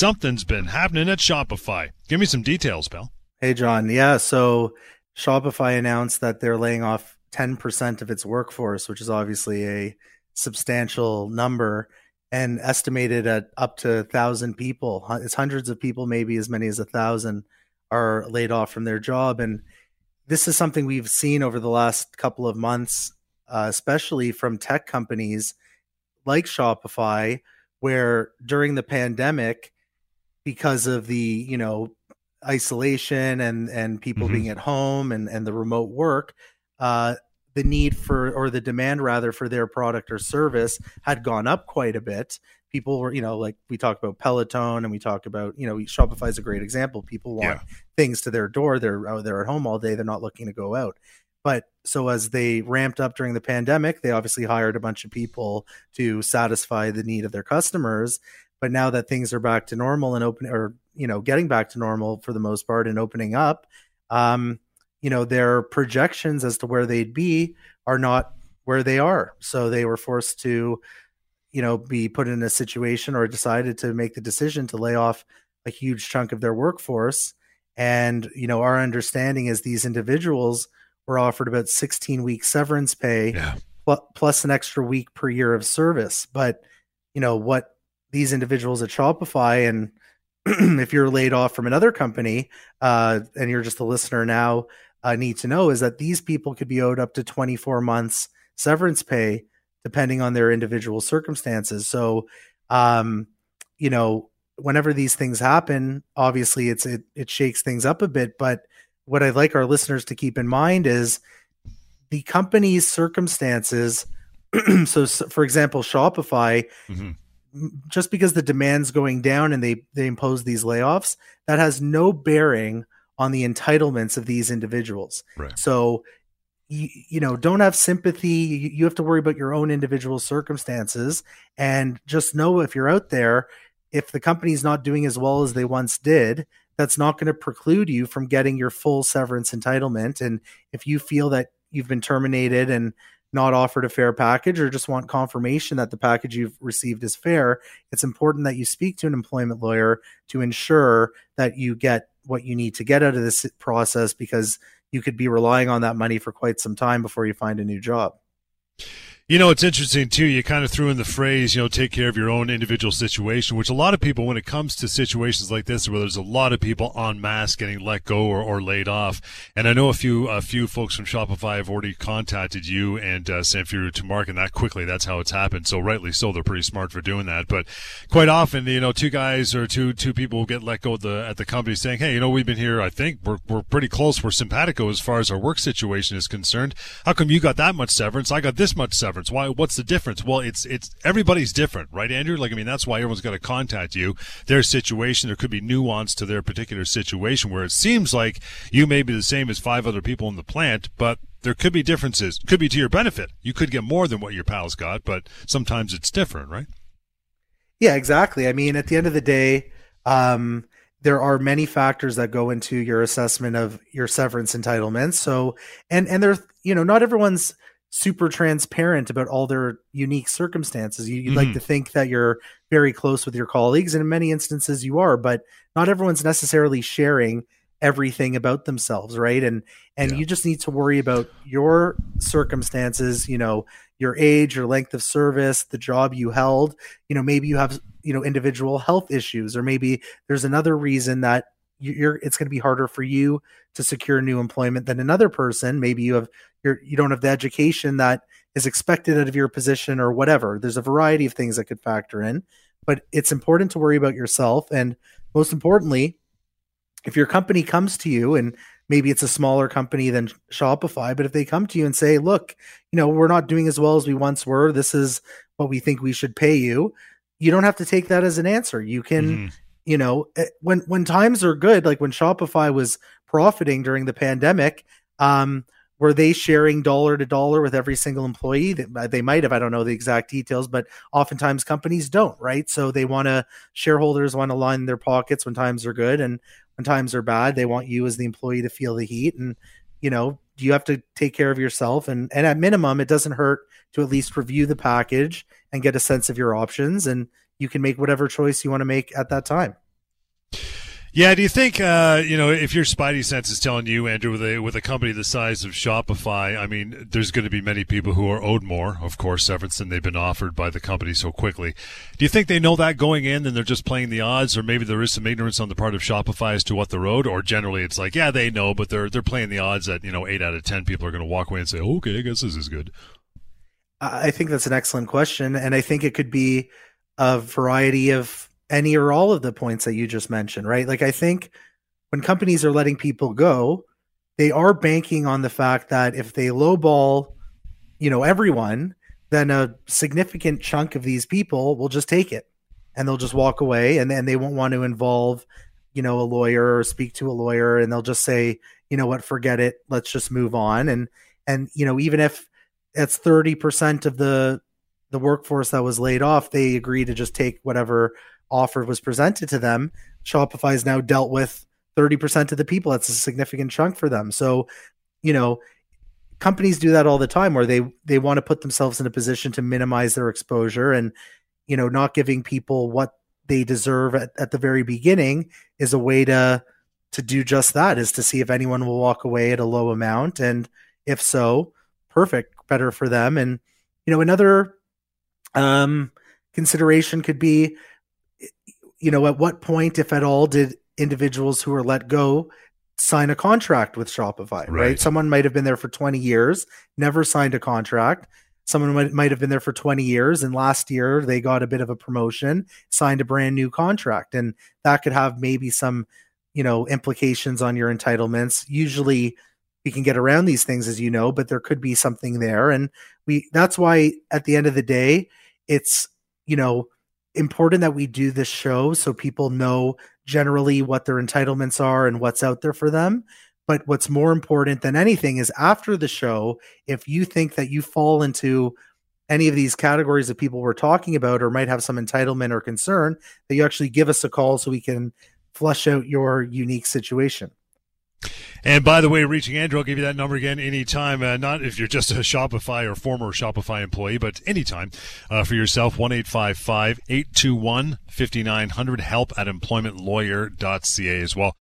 something's been happening at Shopify. Give me some details, pal. Hey, John. Yeah, so Shopify announced that they're laying off 10% of its workforce, which is obviously a substantial number, and estimated at up to 1,000 people. It's hundreds of people, maybe as many as 1,000 are laid off from their job. And this is something we've seen over the last couple of months, especially from tech companies like Shopify, where during the pandemic, because of the, isolation and people being at home and the remote work, the need for, or the demand rather, for their product or service had gone up quite a bit. People were, like we talked about Peloton, and we talk about, Shopify is a great example. People want things to their door. They're at home all day. They're not looking to go out. But so as they ramped up during the pandemic, they obviously hired a bunch of people to satisfy the need of their customers. But now that things are back to normal and open, or, getting back to normal for the most part and opening up, their projections as to where they'd be are not where they are. So they were forced to, be put in a situation, or decided to make the decision to lay off a huge chunk of their workforce. And, our understanding is these individuals were offered about 16-week severance pay, plus an extra week per year of service. But, what these individuals at Shopify, and if you're laid off from another company, and you're just a listener now, need to know is that these people could be owed up to 24 months severance pay, depending on their individual circumstances. So, whenever these things happen, obviously it shakes things up a bit. But what I'd like our listeners to keep in mind is the company's circumstances. So, for example, Shopify, just because the demand's going down and they impose these layoffs, that has no bearing on the entitlements of these individuals. Right. So, don't have sympathy. You have to worry about your own individual circumstances, and just know, if you're out there, if the company's not doing as well as they once did, that's not going to preclude you from getting your full severance entitlement. And if you feel that you've been terminated and not offered a fair package, or just want confirmation that the package you've received is fair, it's important that you speak to an employment lawyer to ensure that you get what you need to get out of this process, because you could be relying on that money for quite some time before you find a new job. It's interesting, too. You kind of threw in the phrase, take care of your own individual situation, which a lot of people, when it comes to situations like this, where there's a lot of people en masse getting let go or laid off. And I know a few folks from Shopify have already contacted you and sent you to Mark, and that quickly, that's how it's happened. So rightly so, they're pretty smart for doing that. But quite often, two guys or two people will get let go at the company saying, hey, we've been here, I think we're pretty close. We're simpatico as far as our work situation is concerned. How come you got that much severance? I got this much severance. Why? What's the difference? Well, it's everybody's different, right, Andrew? That's why everyone's got to contact you. Their situation, there could be nuance to their particular situation, where it seems like you may be the same as 5 other people in the plant, but there could be differences. Could be to your benefit. You could get more than what your pals got, but sometimes it's different, right? Yeah, exactly. I mean, at the end of the day, there are many factors that go into your assessment of your severance entitlements. So, and there's, not everyone's super transparent about all their unique circumstances. You'd like to think that you're very close with your colleagues, and in many instances you are, but not everyone's necessarily sharing everything about themselves, right? And you just need to worry about your circumstances, your age, your length of service, the job you held, maybe you have, individual health issues, or maybe there's another reason that it's going to be harder for you to secure new employment than another person. Maybe you don't have the education that is expected out of your position, or whatever. There's a variety of things that could factor in, but it's important to worry about yourself. And most importantly, if your company comes to you, and maybe it's a smaller company than Shopify, but if they come to you and say, look, we're not doing as well as we once were, this is what we think we should pay you, you don't have to take that as an answer. You can, when times are good, like when Shopify was profiting during the pandemic, were they sharing dollar to dollar with every single employee? They might have, I don't know the exact details, but oftentimes companies don't, right? So shareholders want to line their pockets when times are good, and when times are bad, they want you as the employee to feel the heat. And, you have to take care of yourself. And at minimum, it doesn't hurt to at least review the package and get a sense of your options, and you can make whatever choice you want to make at that time. Yeah, do you think if your spidey sense is telling you, Andrew, with a company the size of Shopify, I mean, there's going to be many people who are owed more, of course, severance than they've been offered by the company so quickly. Do you think they know that going in, and they're just playing the odds, or maybe there is some ignorance on the part of Shopify as to what they're owed, or generally it's like, yeah, they know, but they're playing the odds that 8 out of 10 people are going to walk away and say, okay, I guess this is good. I think that's an excellent question, and I think it could be a variety of any or all of the points that you just mentioned, right? Like, I think when companies are letting people go, they are banking on the fact that if they lowball, everyone, then a significant chunk of these people will just take it and they'll just walk away, and then they won't want to involve, a lawyer or speak to a lawyer, and they'll just say, you know what, forget it, let's just move on. And even if it's 30% of the workforce that was laid off, they agree to just take whatever offer was presented to them. Shopify has now dealt with 30% of the people. That's a significant chunk for them. So, companies do that all the time, where they want to put themselves in a position to minimize their exposure, and, not giving people what they deserve at the very beginning is a way to do just that, is to see if anyone will walk away at a low amount. And if so, perfect, better for them. And, another consideration could be, at what point, if at all, did individuals who were let go sign a contract with Shopify, right? Someone might have been there for 20 years, never signed a contract. Someone might have been there for 20 years, and last year they got a bit of a promotion, signed a brand new contract. And that could have maybe some, implications on your entitlements. Usually we can get around these things, as you know, but there could be something there. And that's why at the end of the day, it's, important that we do this show so people know generally what their entitlements are and what's out there for them. But what's more important than anything is, after the show, if you think that you fall into any of these categories that people were talking about, or might have some entitlement or concern, that you actually give us a call so we can flush out your unique situation. And by the way, reaching Andrew, I'll give you that number again anytime, not if you're just a Shopify or former Shopify employee, but anytime for yourself, 1-855-821-5900, help@employmentlawyer.ca as well.